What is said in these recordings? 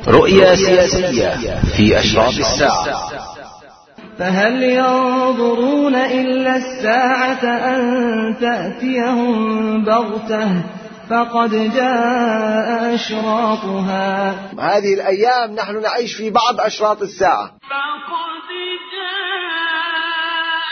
رؤيا سياسية في أشراط الساعة. فهل ينظرون إلا الساعة أن تأتيهم بغتة فقد جاء أشراطها. هذه الأيام نحن نعيش في بعض أشراط الساعة. فقد جاء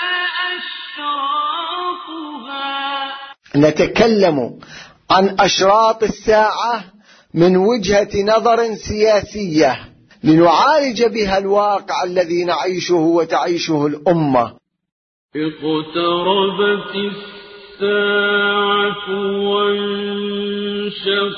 أشراطها. نتكلم عن أشراط الساعة من وجهة نظر سياسية لنعالج بها الواقع الذي نعيشه وتعيشه الأمة. اقتربت الساعة وانشق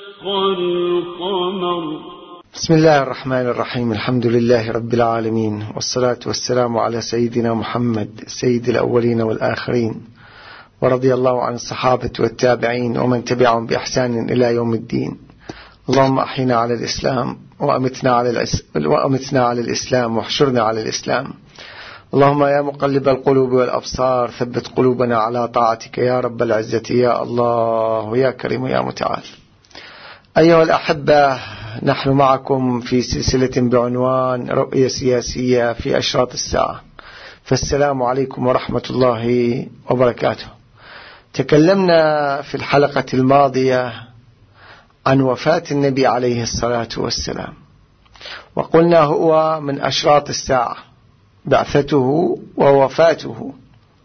القمر. بسم الله الرحمن الرحيم. الحمد لله رب العالمين، والصلاة والسلام على سيدنا محمد سيد الأولين والآخرين، ورضي الله عن الصحابة والتابعين ومن تبعهم بإحسان إلى يوم الدين. اللهم أحينا على الإسلام وأمتنا على الإسلام واحشرنا على الإسلام. اللهم يا مقلب القلوب والأبصار ثبت قلوبنا على طاعتك يا رب العزة يا الله يا كريم يا متعال. أيها الأحبة، نحن معكم في سلسلة بعنوان رؤية سياسية في أشراط الساعة، فالسلام عليكم ورحمة الله وبركاته. تكلمنا في الحلقة الماضية عن وفاة النبي عليه الصلاة والسلام، وقلنا هو من أشراط الساعة بعثته ووفاته،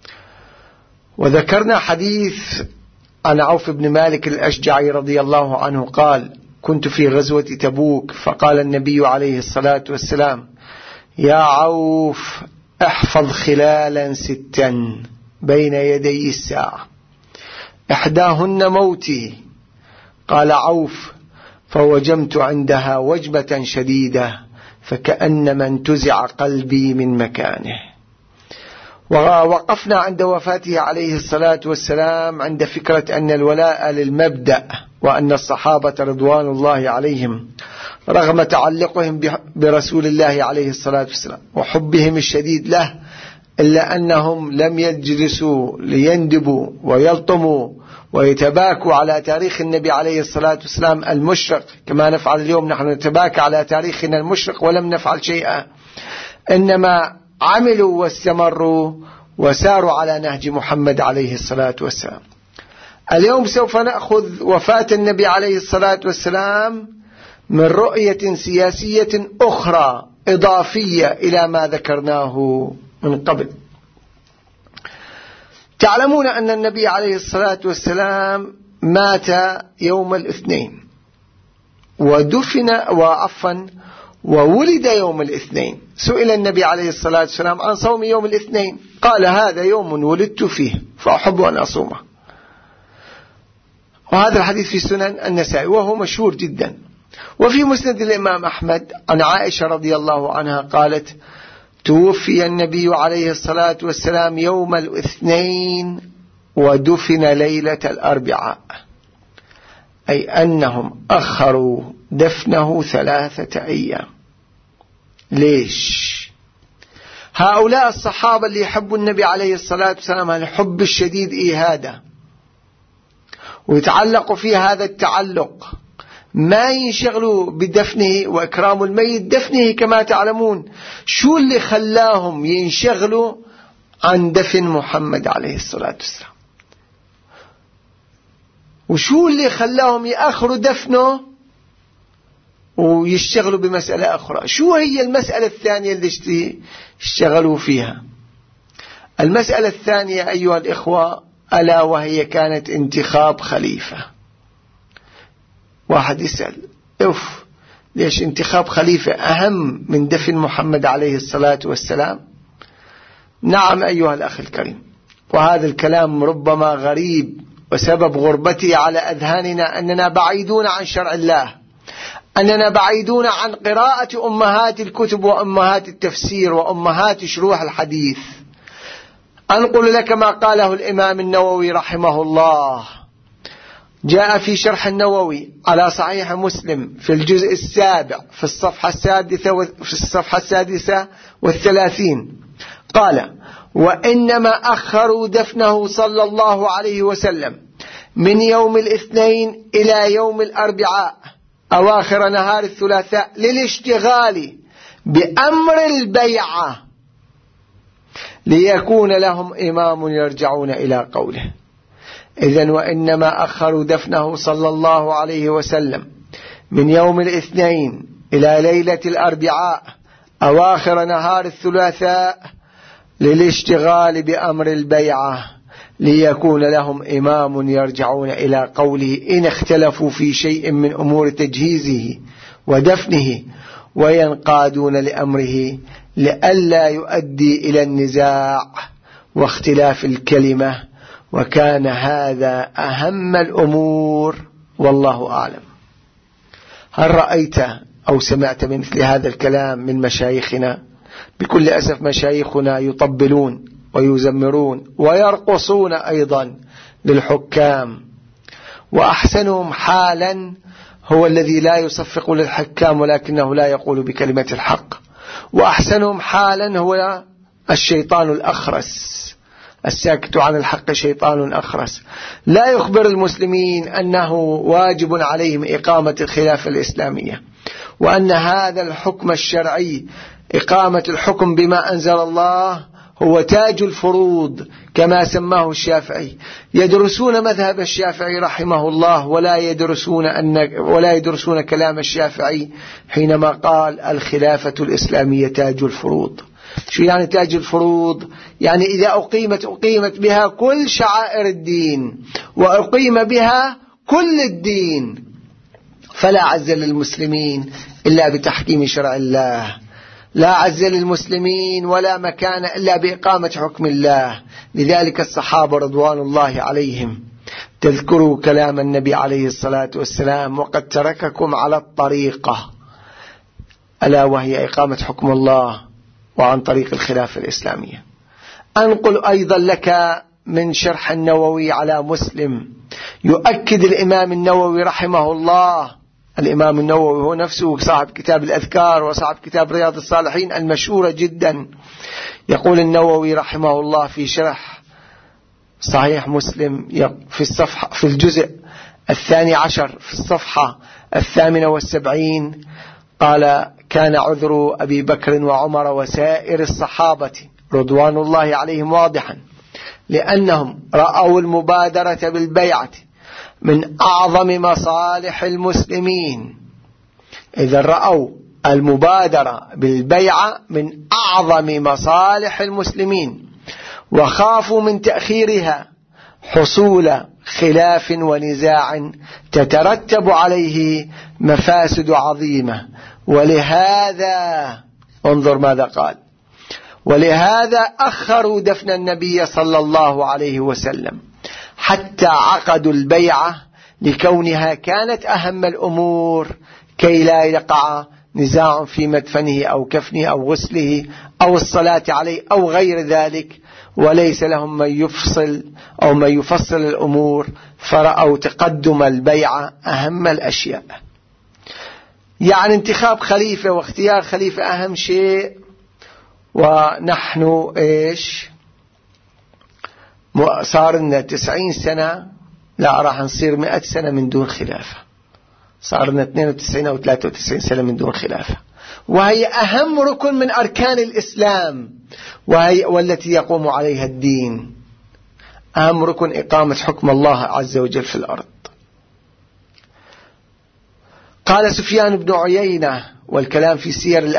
وذكرنا حديث عن عوف بن مالك الأشجعي رضي الله عنه قال: كنت في غزوة تبوك فقال النبي عليه الصلاة والسلام: يا عوف احفظ خلالا 6 بين يدي الساعة، إحداهن موتي. قال عوف: فوجمت عندها وجمة شديدة فكأنما انتزع قلبي من مكانه. ووقفنا عند وفاته عليه الصلاة والسلام عند فكرة أن الولاء للمبدأ، وأن الصحابة رضوان الله عليهم رغم تعلقهم برسول الله عليه الصلاة والسلام وحبهم الشديد له، إلا أنهم لم يجلسوا ليندبوا ويلطموا ويتباكوا على تاريخ النبي عليه الصلاة والسلام المشرق كما نفعل اليوم. نحن نتباكى على تاريخنا المشرق ولم نفعل شيئا، إنما عملوا واستمروا وساروا على نهج محمد عليه الصلاة والسلام. اليوم سوف نأخذ وفاة النبي عليه الصلاة والسلام من رؤية سياسية أخرى إضافية إلى ما ذكرناه من قبل. تعلمون أن النبي عليه الصلاة والسلام مات يوم الاثنين وولد يوم الاثنين. سئل النبي عليه الصلاة والسلام عن صوم يوم الاثنين، قال: هذا يوم ولدت فيه فأحب أن أصومه. وهذا الحديث في سنن النسائي وهو مشهور جدا. وفي مسند الإمام أحمد عن عائشة رضي الله عنها قالت: توفي النبي عليه الصلاة والسلام يوم الاثنين ودفن ليلة الأربعاء، أي أنهم أخروا دفنه 3 أيام. ليش؟ هؤلاء الصحابة اللي يحبوا النبي عليه الصلاة والسلام الحب الشديد إيهاده ويتعلقوا في هذا التعلق، ما ينشغلوا بدفنه وإكرام الميت دفنه. كما تعلمون شو اللي خلاهم ينشغلوا عن دفن محمد عليه الصلاة والسلام؟ وشو اللي خلاهم يأخروا دفنه ويشتغلوا بمسألة أخرى؟ شو هي المسألة الثانية اللي اشتغلوا فيها؟ المسألة الثانية أيها الإخوة ألا وهي كانت انتخاب خليفة. واحد يسأل: ليش انتخاب خليفة أهم من دفن محمد عليه الصلاة والسلام؟ نعم أيها الأخ الكريم، وهذا الكلام ربما غريب، وسبب غربته على أذهاننا أننا بعيدون عن شرع الله، أننا بعيدون عن قراءة أمهات الكتب وأمهات التفسير وأمهات شروح الحديث. أنقل لك ما قاله الإمام النووي رحمه الله، جاء في شرح النووي على صحيح مسلم في الجزء 7 في الصفحة 36 قال: وإنما أخروا دفنه صلى الله عليه وسلم من يوم الاثنين إلى يوم الأربعاء أواخر نهار الثلاثاء للاشتغال بأمر البيعة ليكون لهم إمام يرجعون إلى قوله. إذن وإنما أخروا دفنه صلى الله عليه وسلم من يوم الاثنين إلى ليلة الأربعاء أواخر نهار الثلاثاء للاشتغال بأمر البيعة ليكون لهم إمام يرجعون إلى قوله إن اختلفوا في شيء من أمور تجهيزه ودفنه وينقادون لأمره لئلا يؤدي إلى النزاع واختلاف الكلمة، وكان هذا أهم الأمور والله أعلم. هل رأيت أو سمعت من مثل هذا الكلام من مشايخنا؟ بكل أسف مشايخنا يطبلون ويزمرون ويرقصون أيضا للحكام، وأحسنهم حالا هو الذي لا يصفق للحكام ولكنه لا يقول بكلمة الحق، وأحسنهم حالا هو الشيطان الأخرس الساكت عن الحق شيطان أخرس، لا يخبر المسلمين أنه واجب عليهم إقامة الخلافة الإسلامية، وأن هذا الحكم الشرعي إقامة الحكم بما أنزل الله هو تاج الفروض كما سماه الشافعي. يدرسون مذهب الشافعي رحمه الله ولا يدرسون كلام الشافعي حينما قال الخلافة الإسلامية تاج الفروض. شو يعني تاج الفروض؟ يعني إذا أقيمت بها كل شعائر الدين وأقيم بها كل الدين، فلا عز للمسلمين إلا بتحكيم شرع الله، لا عز للمسلمين ولا مكان إلا بإقامة حكم الله. لذلك الصحابة رضوان الله عليهم تذكروا كلام النبي عليه الصلاة والسلام وقد ترككم على الطريقة، ألا وهي إقامة حكم الله وعن طريق الخلافة الإسلامية. أنقل أيضا لك من شرح النووي على مسلم يؤكد الإمام النووي رحمه الله. الإمام النووي هو نفسه صاحب كتاب الأذكار وصاحب كتاب رياض الصالحين المشهورة جدا. يقول النووي رحمه الله في شرح صحيح مسلم في الجزء 12 في الصفحة 78 قال كان عذر أبي بكر وعمر وسائر الصحابة رضوان الله عليهم واضحا، لأنهم رأوا المبادرة بالبيعة من أعظم مصالح المسلمين. إذا رأوا المبادرة بالبيعة من أعظم مصالح المسلمين وخافوا من تأخيرها حصول خلاف ونزاع تترتب عليه مفاسد عظيمة، ولهذا انظر ماذا قال: ولهذا أخروا دفن النبي صلى الله عليه وسلم حتى عقدوا البيعة لكونها كانت أهم الأمور كي لا يقع نزاع في مدفنه أو كفنه أو غسله أو الصلاة عليه أو غير ذلك، وليس لهم من يفصل أو من يفصل الأمور، فرأوا تقدم البيعة أهم الأشياء. يعني انتخاب خليفة واختيار خليفة أهم شيء، ونحن صار لنا 90 سنة، لا راح نصير 100 سنة من دون خلافة. صار لنا 92 أو 93 سنة من دون خلافة، وهي أهم ركن من أركان الإسلام والتي يقوم عليها الدين. أهم ركن إقامة حكم الله عز وجل في الأرض. قال سفيان بن عيينة، والكلام في سير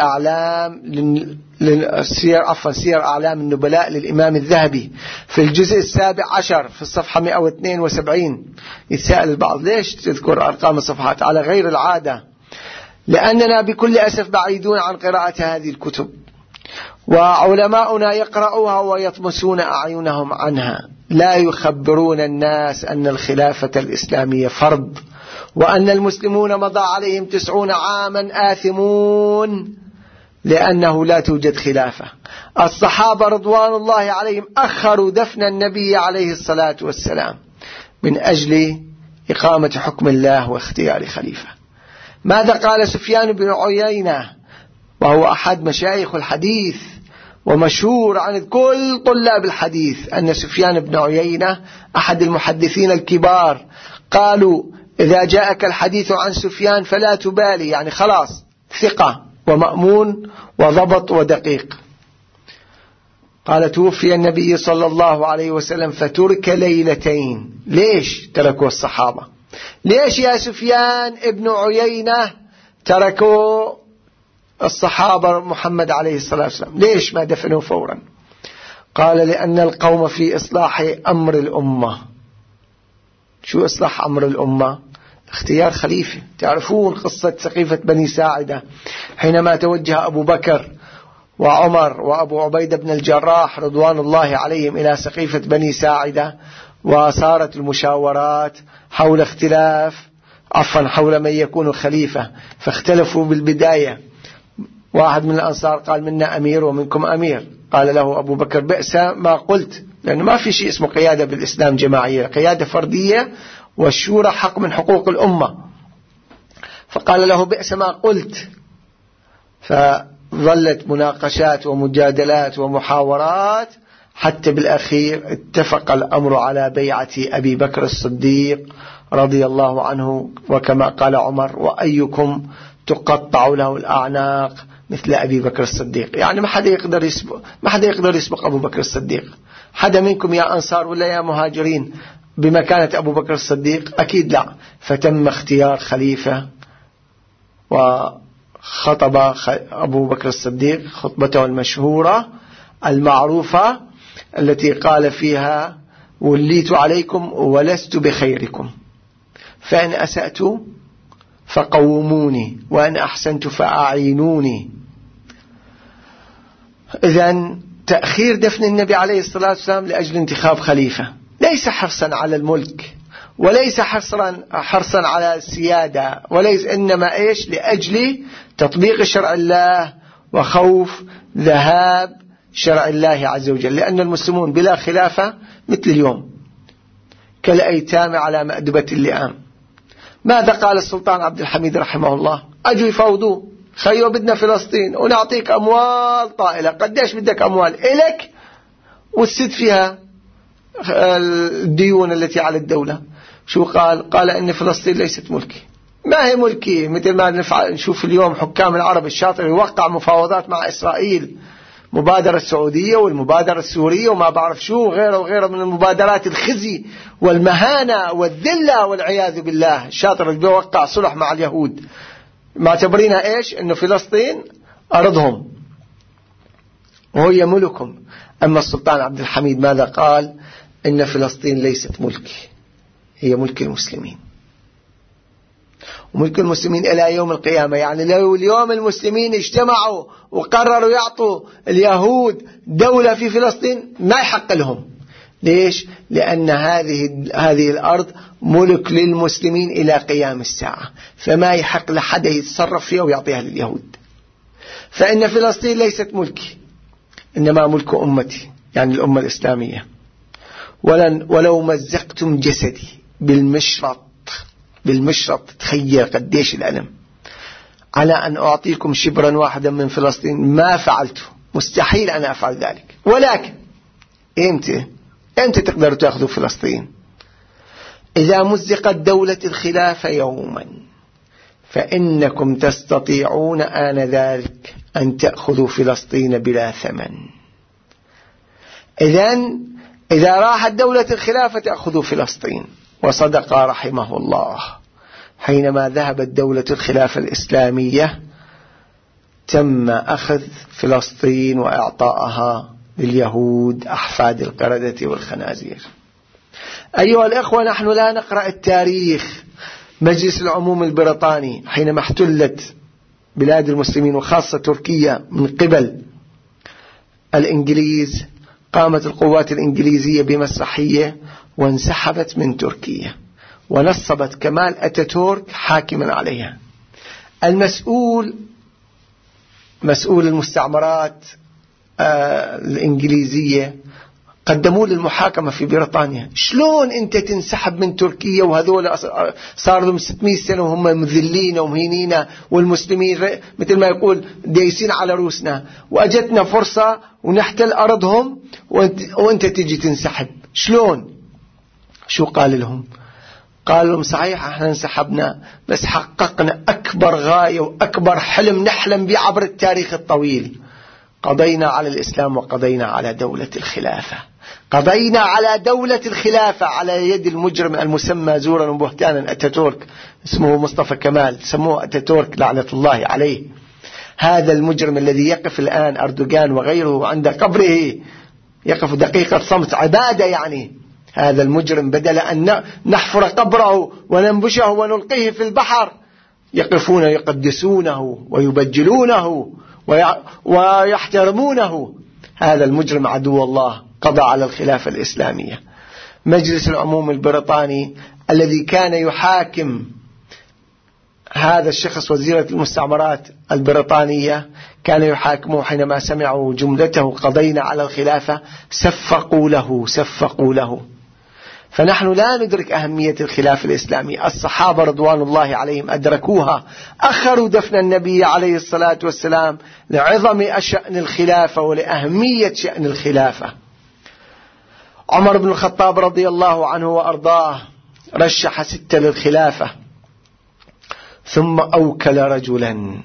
أعلام النبلاء للإمام الذهبي في الجزء 17 في الصفحة 172. يتساءل البعض ليش تذكر أرقام الصفحات على غير العادة؟ لأننا بكل أسف بعيدون عن قراءة هذه الكتب، وعلماؤنا يقرؤوها ويطمسون أعينهم عنها، لا يخبرون الناس أن الخلافة الإسلامية فرض، وأن المسلمون مضى عليهم 90 عاما آثمون لأنه لا توجد خلافة. الصحابة رضوان الله عليهم أخروا دفن النبي عليه الصلاة والسلام من أجل إقامة حكم الله واختيار خليفة. ماذا قال سفيان بن عيينة وهو أحد مشايخ الحديث ومشهور عن كل طلاب الحديث أن سفيان بن عيينة أحد المحدثين الكبار؟ قالوا إذا جاءك الحديث عن سفيان فلا تبالي، يعني خلاص ثقة ومأمون وضبط ودقيق. قال توفي النبي صلى الله عليه وسلم فترك ليلتين. ليش تركوا الصحابة؟ ليش يا سفيان ابن عيينة تركوا الصحابة محمد عليه الصلاة والسلام؟ ليش ما دفنوا فورا؟ قال لأن القوم في إصلاح أمر الأمة. شو إصلاح أمر الأمة؟ اختيار خليفة. تعرفون قصة سقيفة بني ساعدة حينما توجه أبو بكر وعمر وأبو عبيدة بن الجراح رضوان الله عليهم إلى سقيفة بني ساعدة، وصارت المشاورات حول حول من يكون خليفة، فاختلفوا بالبداية. واحد من الأنصار قال منا أمير ومنكم أمير. قال له أبو بكر بئس ما قلت، لأنه ما في شيء اسمه قيادة بالإسلام جماعية، قيادة فردية، والشورى حق من حقوق الأمة. فقال له بئس ما قلت. فظلت مناقشات ومجادلات ومحاورات حتى بالأخير اتفق الأمر على بيعة أبي بكر الصديق رضي الله عنه، وكما قال عمر وأيكم تقطع له الأعناق مثل أبي بكر الصديق. يعني ما حدا يقدر يسبق أبو بكر الصديق. حدا منكم يا أنصار ولا يا مهاجرين بمكانة أبو بكر الصديق؟ أكيد لا. فتم اختيار خليفة، وخطب أبو بكر الصديق خطبته المشهورة المعروفة التي قال فيها وليت عليكم ولست بخيركم، فإن أسأت فقوموني وإن أحسنت فأعينوني. إذن تأخير دفن النبي عليه الصلاة والسلام لأجل انتخاب خليفة، ليس حرصا على الملك، وليس حرصا على السيادة، وليس، إنما إيش؟ لأجل تطبيق شرع الله وخوف ذهاب شرع الله عز وجل. لأن المسلمون بلا خلافة مثل اليوم كالأيتام على مأدبة اللئام. ماذا قال السلطان عبد الحميد رحمه الله؟ أجوا يفاوضوا، خيو بدنا فلسطين ونعطيك أموال طائلة. قديش بدك أموال؟ إلك وتسد فيها الديون التي على الدولة. شو قال؟ قال إن فلسطين ليست ملكي. ما هي ملكي؟ مثل ما نشوف اليوم حكام العرب الشاطر يوقع مفاوضات مع إسرائيل، مبادرة السعودية والمبادرة السورية وما بعرف شو غيره من المبادرات الخزي والمهانة والذلة والعياذ بالله. الشاطر اللي بيوقع صلح مع اليهود معتبرينها إيش؟ إنه فلسطين أرضهم وهي ملكهم. أما السلطان عبد الحميد ماذا قال؟ إن فلسطين ليست ملكي، هي ملك المسلمين، وملك المسلمين إلى يوم القيامة. يعني لو اليوم المسلمين اجتمعوا وقرروا يعطوا اليهود دولة في فلسطين ما يحق لهم. ليش؟ لأن هذه الأرض ملك للمسلمين إلى قيام الساعة، فما يحق لحد يتصرف فيها ويعطيها لليهود. فإن فلسطين ليست ملكي، إنما ملك أمتي، يعني الأمة الإسلامية. ولو مزقتم جسدي بالمشرط، تخيل قديش الألم، على أن أعطيكم شبرا واحدا من فلسطين ما فعلته، مستحيل أن أفعل ذلك. ولكن إمتى تقدروا تأخذوا فلسطين؟ إذا مزقت دولة الخلافة يوما، فإنكم تستطيعون آنذاك أن تأخذوا فلسطين بلا ثمن. إذا راحت دولة الخلافة تأخذوا فلسطين. وصدق رحمه الله، حينما ذهبت دولة الخلافة الإسلامية تم أخذ فلسطين وإعطائها لليهود أحفاد القردة والخنازير. أيها الأخوة، نحن لا نقرأ التاريخ. مجلس العموم البريطاني حينما احتلت بلاد المسلمين وخاصة تركيا من قبل الإنجليز، قامت القوات الإنجليزية بمسرحية وانسحبت من تركيا، ونصبت كمال أتاتورك حاكما عليها. مسؤول المستعمرات الإنجليزية قدموا للمحاكمة في بريطانيا. شلون أنت تنسحب من تركيا وهذول صار لهم 600 سنة وهم مذلين ومهينين، والمسلمين مثل ما يقول دايسين على روسنا، وأجتنا فرصة ونحتل أرضهم وأنت تجي تنسحب؟ شلون؟ شو قال لهم؟ قال لهم صحيح احنا انسحبنا، بس حققنا أكبر غاية وأكبر حلم نحلم به عبر التاريخ الطويل. قضينا على الإسلام وقضينا على دولة الخلافة. قضينا على دولة الخلافة على يد المجرم المسمى زورا وبهتانا أتاتورك، اسمه مصطفى كمال، سموه أتاتورك لعنة الله عليه. هذا المجرم الذي يقف الآن أردوغان وغيره عند قبره، يقف دقيقة صمت عبادة يعني. هذا المجرم بدل أن نحفر قبره وننبشه ونلقيه في البحر، يقفون يقدسونه ويبجلونه ويحترمونه. هذا المجرم عدو الله قضى على الخلافة الإسلامية. مجلس العموم البريطاني الذي كان يحاكم هذا الشخص وزيرة المستعمرات البريطانية، كان يحاكمه حينما سمعوا جملته قضينا على الخلافة صفقوا له. فنحن لا ندرك أهمية الخلافة الإسلامية. الصحابة رضوان الله عليهم أدركوها، أخروا دفن النبي عليه الصلاة والسلام لعظم شأن الخلافة ولأهمية شأن الخلافة. عمر بن الخطاب رضي الله عنه وأرضاه رشح 6 للخلافة، ثم أوكل رجلا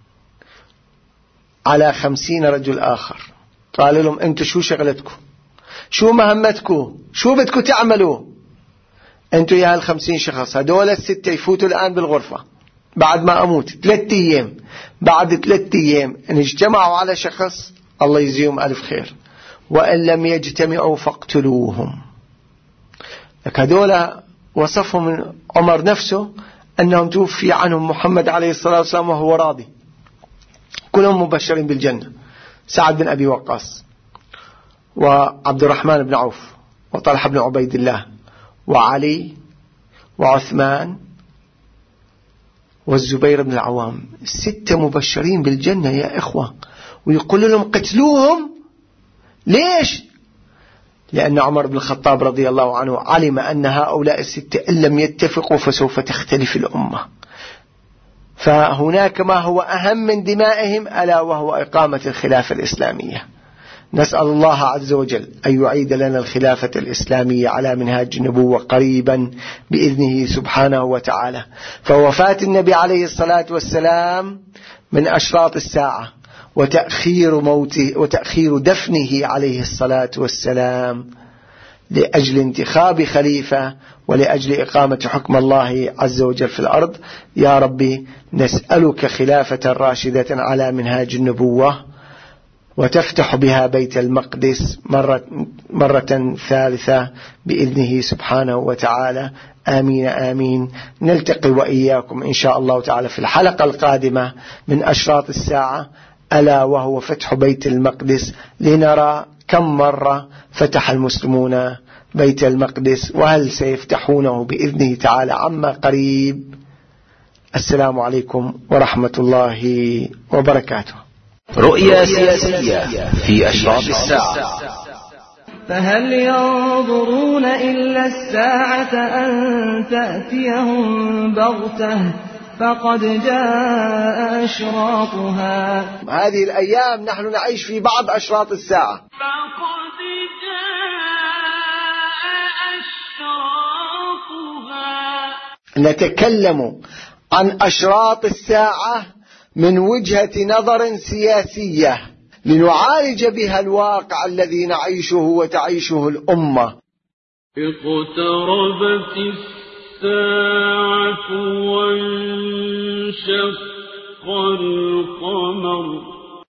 على 50 رجل آخر، قال لهم أنتم شو شغلتكم، شو مهمتكم، شو بدكم تعملوا أنتم يا ال50 شخص. هدول 6 يفوتوا الآن بالغرفة بعد ما أموت 3 أيام. بعد 3 أيام إن اجتمعوا على شخص الله يجزيهم ألف خير، وإن لم يجتمعوا فاقتلوهم. لك هدول وصفهم عمر نفسه أنهم توفي عنهم محمد عليه الصلاة والسلام وهو راضي، كلهم مبشرين بالجنة. سعد بن أبي وقاص وعبد الرحمن بن عوف وطلحة بن عبيد الله وعلي وعثمان والزبير بن العوام، 6 مبشرين بالجنة يا إخوة، ويقول لهم قتلوهم. ليش؟ لأن عمر بن الخطاب رضي الله عنه علم أن هؤلاء 6 إن لم يتفقوا فسوف تختلف الأمة، فهناك ما هو أهم من دمائهم ألا وهو إقامة الخلافة الإسلامية. نسأل الله عز وجل أن يعيد لنا الخلافة الإسلامية على منهاج النبوة قريبا بإذنه سبحانه وتعالى. فوفاة النبي عليه الصلاة والسلام من أشراط الساعة، وتأخير موته وتأخير دفنه عليه الصلاة والسلام لأجل انتخاب خليفة ولأجل إقامة حكم الله عز وجل في الأرض. يا ربي نسألك خلافة راشدة على منهاج النبوة، وتفتح بها بيت المقدس مرة ثالثة بإذنه سبحانه وتعالى. آمين آمين. نلتقي وإياكم إن شاء الله تعالى في الحلقة القادمة من أشراط الساعة، ألا وهو فتح بيت المقدس، لنرى كم مرة فتح المسلمون بيت المقدس، وهل سيفتحونه بإذنه تعالى عما قريب. السلام عليكم ورحمة الله وبركاته. رؤيا سياسية في أشراط الساعة. فهل ينظرون إلا الساعة أن تأتيهم بغتة فقد جاء أشراطها. هذه الأيام نحن نعيش في بعض أشراط الساعة. فقد جاء أشراطها. نتكلم عن أشراط الساعة من وجهة نظر سياسية، لنعالج بها الواقع الذي نعيشه وتعيشه الأمة. اقتربت الساعة وانشق القمر